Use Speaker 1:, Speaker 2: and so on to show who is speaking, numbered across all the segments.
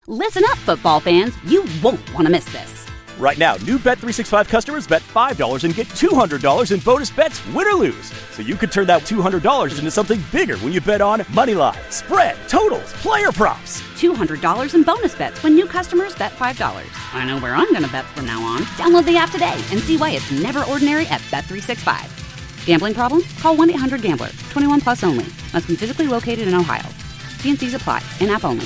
Speaker 1: Listen up, football fans. You won't want to miss this.
Speaker 2: Right now, new Bet365 customers bet $5 and get $200 in bonus bets, win or lose. So you could turn that $200 into something bigger when you bet on moneyline, spread, totals, player props.
Speaker 1: $200 in bonus bets when new customers bet $5. I know where I'm going to bet from now on. Download the app today and see why it's never ordinary at Bet365. Gambling problem? Call 1-800-GAMBLER. 21 plus only. Must be physically located in Ohio. T&Cs apply. In-app only.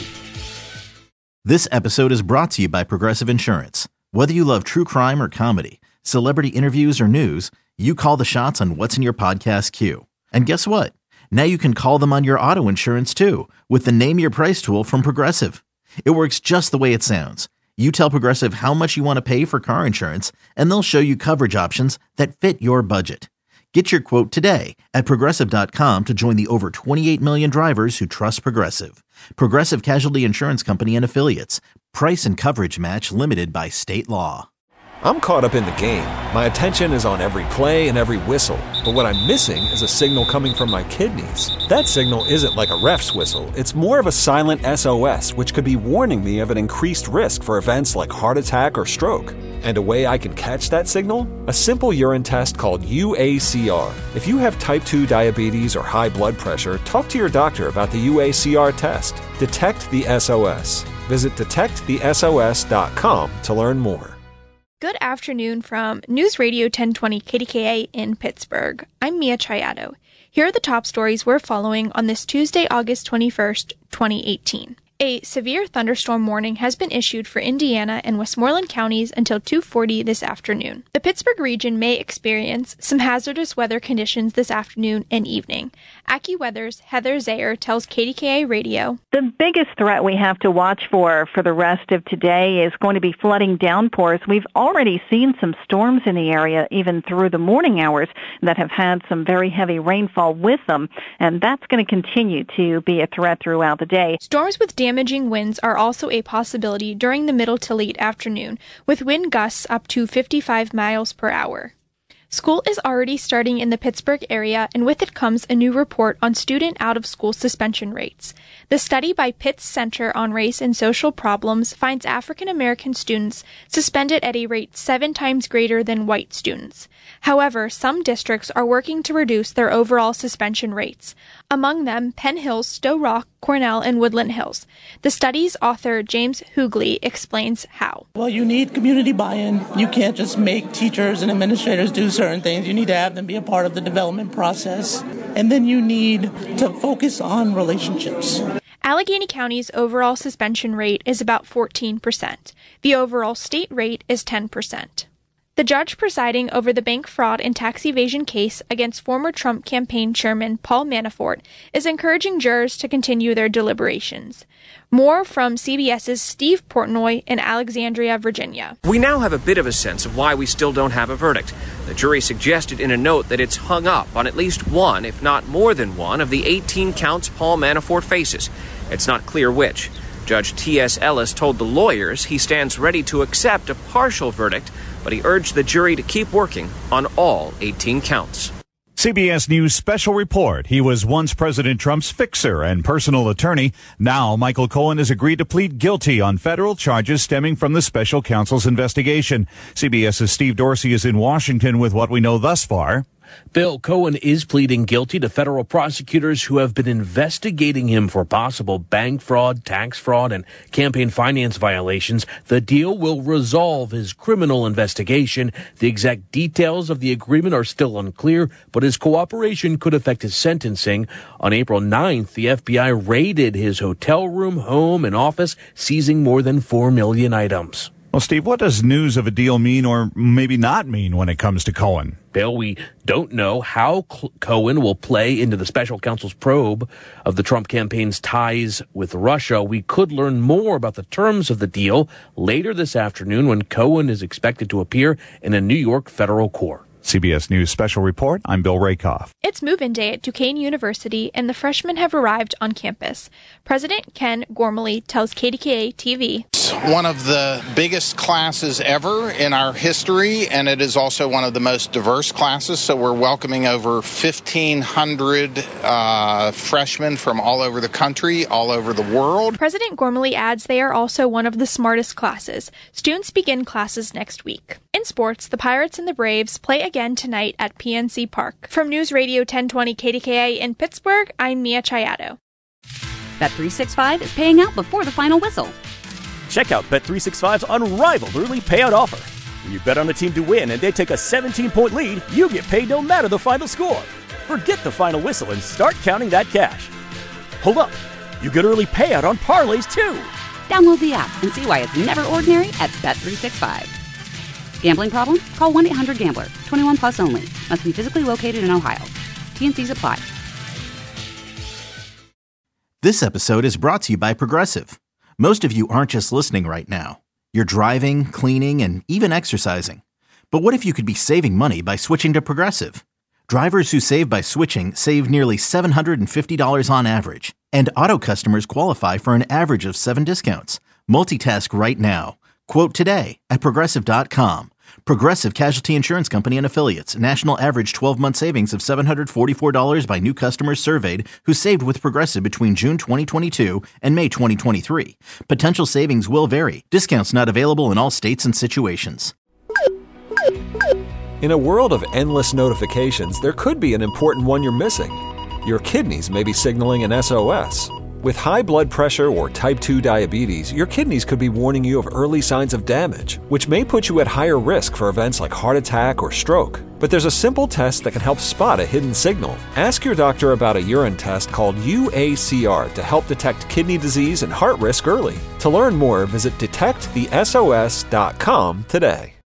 Speaker 3: This episode is brought to you by Progressive Insurance. Whether you love true crime or comedy, celebrity interviews or news, you call the shots on what's in your podcast queue. And guess what? Now you can call them on your auto insurance too with the Name Your Price tool from Progressive. It works just the way it sounds. You tell Progressive how much you want to pay for car insurance, and they'll show you coverage options that fit your budget. Get your quote today at Progressive.com to join the over 28 million drivers who trust Progressive. Progressive Casualty Insurance Company and Affiliates. Price and coverage match limited by state law.
Speaker 4: I'm caught up in the game. My attention is on every play and every whistle. But what I'm missing is a signal coming from my kidneys. That signal isn't like a ref's whistle. It's more of a silent SOS, which could be warning me of an increased risk for events like heart attack or stroke. And a way I can catch that signal? A simple urine test called UACR. If you have type 2 diabetes or high blood pressure, talk to your doctor about the UACR test. Detect the SOS. Visit detectthesos.com to learn more.
Speaker 5: Good afternoon from News Radio 1020 KDKA in Pittsburgh. I'm Mia Triado. Here are the top stories we're following on this Tuesday, August 21st, 2018. A severe thunderstorm warning has been issued for Indiana and Westmoreland counties until 2:40 this afternoon. The Pittsburgh region may experience some hazardous weather conditions this afternoon and evening. AccuWeather's Heather Zayer tells KDKA Radio,
Speaker 6: "The biggest threat we have to watch for the rest of today is going to be flooding downpours. We've already seen some storms in the area even through the morning hours that have had some very heavy rainfall with them, and that's going to continue to be a threat throughout the day."
Speaker 5: Storms with damaging winds are also a possibility during the middle to late afternoon, with wind gusts up to 55 miles per hour. School is already starting in the Pittsburgh area, and with it comes a new report on student out-of-school suspension rates. The study by Pitt's Center on Race and Social Problems finds African American students suspended at a rate 7 times greater than white students. However, some districts are working to reduce their overall suspension rates. Among them, Penn Hills, Stowe Rock, Cornell, and Woodland Hills. The study's author, James Hughley, explains how.
Speaker 7: Well, you need community buy-in. You can't just make teachers and administrators do certain things. You need to have them be a part of the development process. And then you need to focus on relationships.
Speaker 5: Allegheny County's overall suspension rate is about 14%. The overall state rate is 10%. The judge presiding over the bank fraud and tax evasion case against former Trump campaign chairman Paul Manafort is encouraging jurors to continue their deliberations. More from CBS's Steve Portnoy in Alexandria, Virginia.
Speaker 8: We now have a bit of a sense of why we still don't have a verdict. The jury suggested in a note that it's hung up on at least one, if not more than one, of the 18 counts Paul Manafort faces. It's not clear which. Judge T.S. Ellis told the lawyers he stands ready to accept a partial verdict, but he urged the jury to keep working on all 18 counts.
Speaker 9: CBS News special report. He was once President Trump's fixer and personal attorney. Now Michael Cohen has agreed to plead guilty on federal charges stemming from the special counsel's investigation. CBS's Steve Dorsey is in Washington with what we know thus far.
Speaker 10: Bill Cohen is pleading guilty to federal prosecutors who have been investigating him for possible bank fraud, tax fraud, and campaign finance violations. The deal will resolve his criminal investigation. The exact details of the agreement are still unclear, but his cooperation could affect his sentencing. On April 9th, the FBI raided his hotel room, home, and office, seizing more than 4 million items.
Speaker 9: Well, Steve, what does news of a deal mean or maybe not mean when it comes to Cohen?
Speaker 10: Bill, we don't know how Cohen will play into the special counsel's probe of the Trump campaign's ties with Russia. We could learn more about the terms of the deal later this afternoon when Cohen is expected to appear in a New York federal court.
Speaker 9: CBS News special report. I'm Bill Rakoff.
Speaker 5: It's move-in day at Duquesne University, and the freshmen have arrived on campus. President Ken Gormley tells KDKA TV,
Speaker 11: It's one of the biggest classes ever in our history, and it is also one of the most diverse classes. So we're welcoming over 1,500 freshmen from all over the country, all over the world.
Speaker 5: President Gormley adds they are also one of the smartest classes. Students begin classes next week. In sports, the Pirates and the Braves play again tonight at PNC Park. From News Radio 1020 KDKA in Pittsburgh, I'm Mia Chiato.
Speaker 1: Bet365 is paying out before the final whistle.
Speaker 2: Check out Bet365's unrivaled early payout offer. When you bet on a team to win and they take a 17-point lead, you get paid no matter the final score. Forget the final whistle and start counting that cash. Hold up. You get early payout on parlays, too.
Speaker 1: Download the app and see why it's never ordinary at Bet365. Gambling problem? Call 1-800-GAMBLER. 21 plus only. Must be physically located in Ohio. T&Cs apply.
Speaker 3: This episode is brought to you by Progressive. Most of you aren't just listening right now. You're driving, cleaning, and even exercising. But what if you could be saving money by switching to Progressive? Drivers who save by switching save nearly $750 on average. And auto customers qualify for an average of 7 discounts. Multitask right now. Quote today at Progressive.com. Progressive Casualty Insurance Company and Affiliates. National average 12-month savings of $744 by new customers surveyed who saved with Progressive between June 2022 and May 2023. Potential savings will vary. Discounts not available in all states and situations.
Speaker 4: In a world of endless notifications, there could be an important one you're missing. Your kidneys may be signaling an SOS. With high blood pressure or type 2 diabetes, your kidneys could be warning you of early signs of damage, which may put you at higher risk for events like heart attack or stroke. But there's a simple test that can help spot a hidden signal. Ask your doctor about a urine test called UACR to help detect kidney disease and heart risk early. To learn more, visit detectthesos.com today.